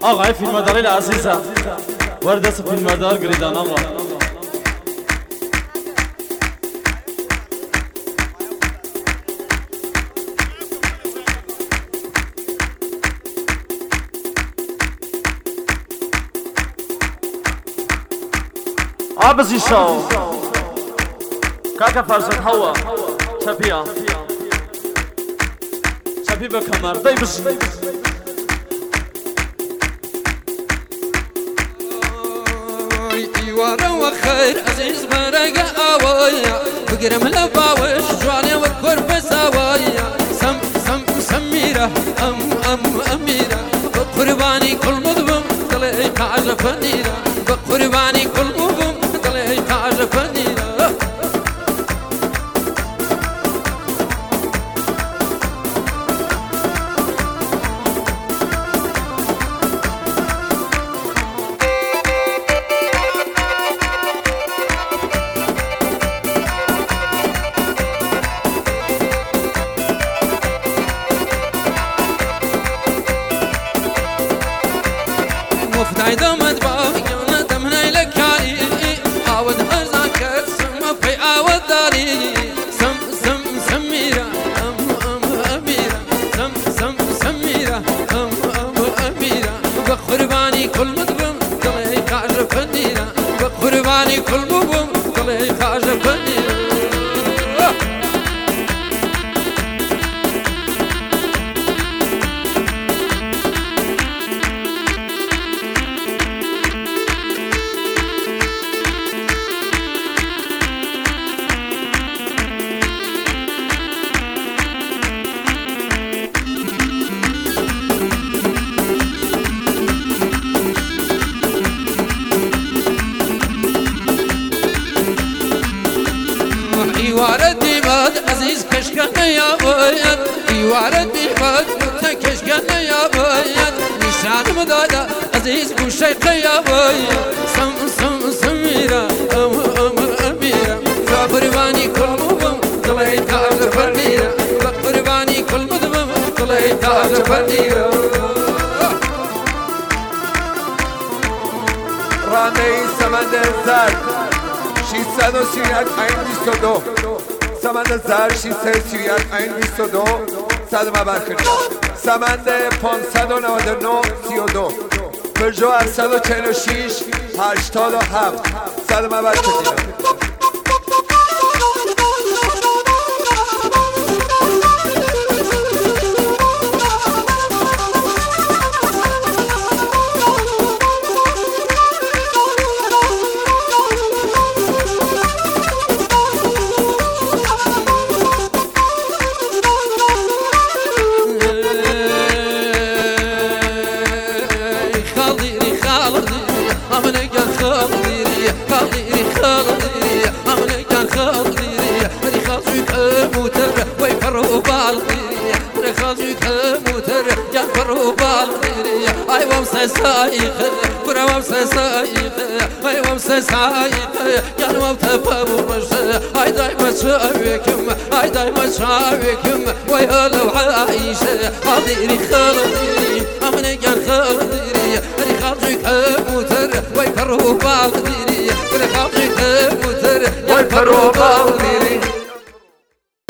آقای فیلمبرداری العزیزه وردست فیلمبردار گریدان آقا عبزي شو كاكا فرزت هوا شبيا شبيبة كمر دايبش ايوارا وخير عزيز مرقا اويا بقرم لباوش جواني وكور بساويا سم سم سميرة اميرة بقرباني كل مضبم طلعي حاجة فنيرة بقرباني كل مضبم طلعي حاجة فنيرة مفتاي دمت باقي دمنا لك علي عاود هزاك سم في عاود داري سم سم سميرة أميرة سم سميرة أميرة بقرباني كل مدبم طلعي حاجة فنيرة بقرباني كل مدبم طلعي حاجة فنيرة ايوارتي باد عزيز كشكنا يا بيت ايوارتي باد كشكنا يا بيت نشان مدادا عزيز وشيخ يا بيت سم سميرة أميرة بقرباني كل مضم طلعي تاج فنيرة بقرباني كل مضم طلعي تاج فنيرة راني سمند زرد 631 22 سمند زرد 631 22 صد ما برکنید سمند 599 32 پژو 746 87 صد ما برکنید ايوام سايق برام سايق ايوام سايق يا نوم تفوش اي دايما شاويكم اي دايما شاويكم ويا لو عايشه خاطري خاطري امني كان خاطري انا خاطرك موتر ويفروا بالديري انا خاطرك موتر ويفروا بالديري